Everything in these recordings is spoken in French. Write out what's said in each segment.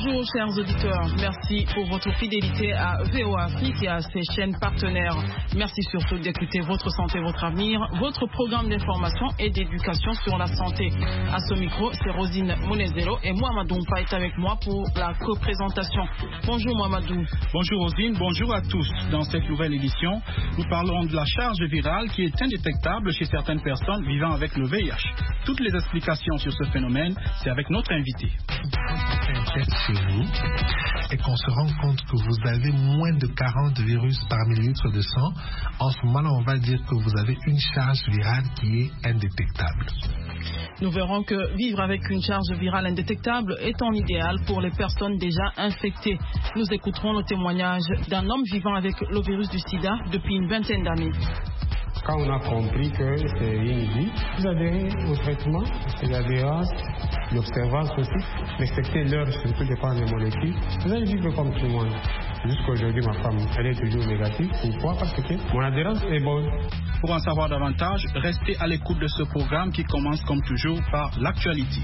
Bonjour chers auditeurs, merci pour votre fidélité à VOA Afrique et à ses chaînes partenaires. Merci surtout d'écouter Votre Santé, Votre Avenir, votre programme d'information et d'éducation sur la santé. À ce micro, c'est Rosine Monezero et Mohamedou Mpa est avec moi pour la co-présentation. Bonjour Mohamedou. Bonjour Rosine, bonjour à tous. Dans cette nouvelle édition, nous parlons de la charge virale qui est indétectable chez certaines personnes vivant avec le VIH. Toutes les explications sur ce phénomène, c'est avec notre invité. Sur vous et qu'on se rend compte que vous avez moins de 40 virus par millilitre de sang, en ce moment-là, on va dire que vous avez une charge virale qui est indétectable. Nous verrons que vivre avec une charge virale indétectable est en idéal pour les personnes déjà infectées. Nous écouterons le témoignage d'un homme vivant avec le virus du sida depuis une vingtaine d'années. Quand on a compris que c'est une vie, vous adhérez au traitement, c'est l'adhérence, l'observance aussi, respecter l'heure surtout dépend des molécules. Vous allez vivre comme tout le monde. Jusqu'à aujourd'hui, ma femme, elle est toujours négative. Pourquoi? Parce que mon adhérence est bonne. Pour en savoir davantage, restez à l'écoute de ce programme qui commence comme toujours par l'actualité.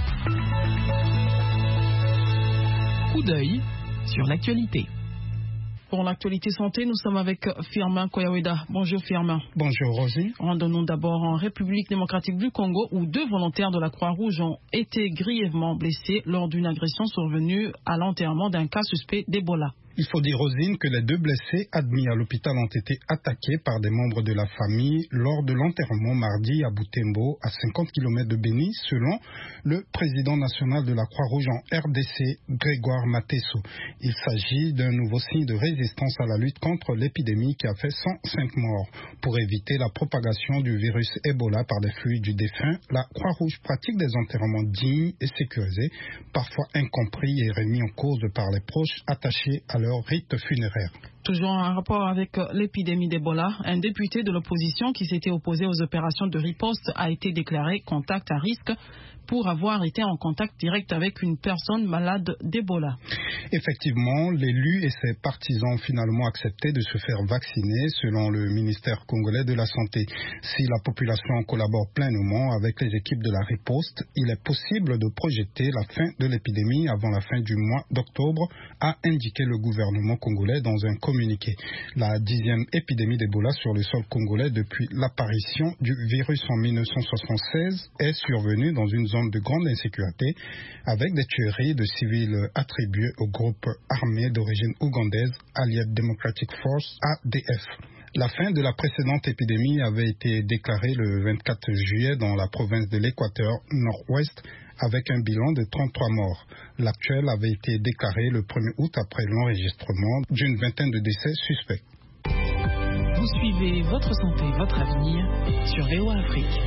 Coup d'œil sur l'actualité. Pour l'actualité santé, nous sommes avec Firmin Koyaweda. Bonjour Firmin. Bonjour Rosie. Rendons-nous d'abord en République démocratique du Congo où 2 volontaires de la Croix-Rouge ont été grièvement blessés lors d'une agression survenue à l'enterrement d'un cas suspect d'Ebola. Il faut dire, Rosine, que les 2 blessés admis à l'hôpital ont été attaqués par des membres de la famille lors de l'enterrement mardi à Butembo, à 50 km de Béni, selon le président national de la Croix-Rouge en RDC, Grégoire Matesso. Il s'agit d'un nouveau signe de résistance à la lutte contre l'épidémie qui a fait 105 morts. Pour éviter la propagation du virus Ebola par des fluides du défunt, la Croix-Rouge pratique des enterrements dignes et sécurisés, parfois incompris et remis en cause par les proches attachés à leur rite funéraire. Toujours en rapport avec l'épidémie d'Ebola, un député de l'opposition qui s'était opposé aux opérations de riposte a été déclaré contact à risque pour avoir été en contact direct avec une personne malade d'Ebola. Effectivement, l'élu et ses partisans ont finalement accepté de se faire vacciner selon le ministère congolais de la Santé. Si la population collabore pleinement avec les équipes de la riposte, il est possible de projeter la fin de l'épidémie avant la fin du mois d'octobre, a indiqué le gouvernement congolais dans un communiqué. La 10e épidémie d'Ebola sur le sol congolais depuis l'apparition du virus en 1976 est survenue dans une zone de grande insécurité avec des tueries de civils attribuées au groupe armé d'origine ougandaise Allied Democratic Force ADF. La fin de la précédente épidémie avait été déclarée le 24 juillet dans la province de l'Équateur nord-ouest avec un bilan de 33 morts. L'actuel avait été déclaré le 1er août après l'enregistrement d'une vingtaine de décès suspects. Vous suivez Votre Santé, Votre Avenir sur VOA Afrique.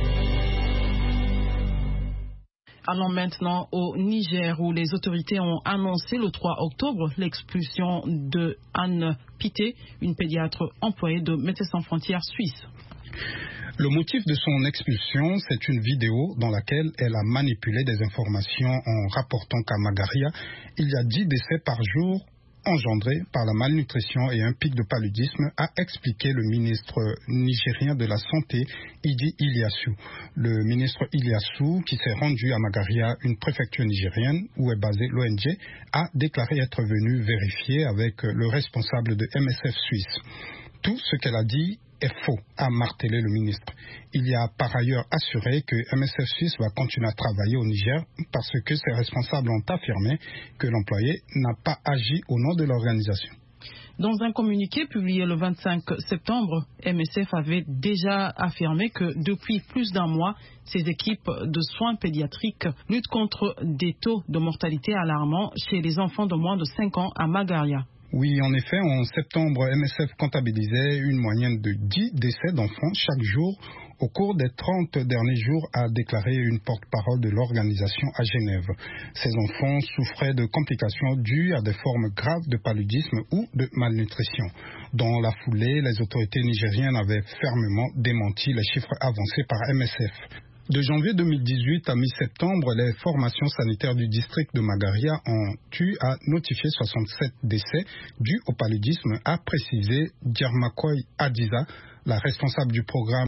Allons maintenant au Niger où les autorités ont annoncé le 3 octobre l'expulsion de Anne Pité, une pédiatre employée de Médecins sans frontières suisse. Le motif de son expulsion, c'est une vidéo dans laquelle elle a manipulé des informations en rapportant qu'à Magaria, il y a 10 décès par jour engendré par la malnutrition et un pic de paludisme, a expliqué le ministre nigérien de la Santé, Idi Iliassou. Le ministre Iliassou, qui s'est rendu à Magaria, une préfecture nigérienne où est basée l'ONG, a déclaré être venu vérifier avec le responsable de MSF Suisse. Tout ce qu'elle a dit est faux, a martelé le ministre. Il y a par ailleurs assuré que MSF Suisse va continuer à travailler au Niger parce que ses responsables ont affirmé que l'employé n'a pas agi au nom de l'organisation. Dans un communiqué publié le 25 septembre, MSF avait déjà affirmé que depuis plus d'un mois, ses équipes de soins pédiatriques luttent contre des taux de mortalité alarmants chez les enfants de moins de 5 ans à Magaria. Oui, en effet, en septembre, MSF comptabilisait une moyenne de 10 décès d'enfants chaque jour au cours des 30 derniers jours, a déclaré une porte-parole de l'organisation à Genève. Ces enfants souffraient de complications dues à des formes graves de paludisme ou de malnutrition. Dans la foulée, les autorités nigériennes avaient fermement démenti les chiffres avancés par MSF. De janvier 2018 à mi-septembre, les formations sanitaires du district de Magaria ont eu à notifier 67 décès dus au paludisme, a précisé Djermakoy Adiza, la responsable du programme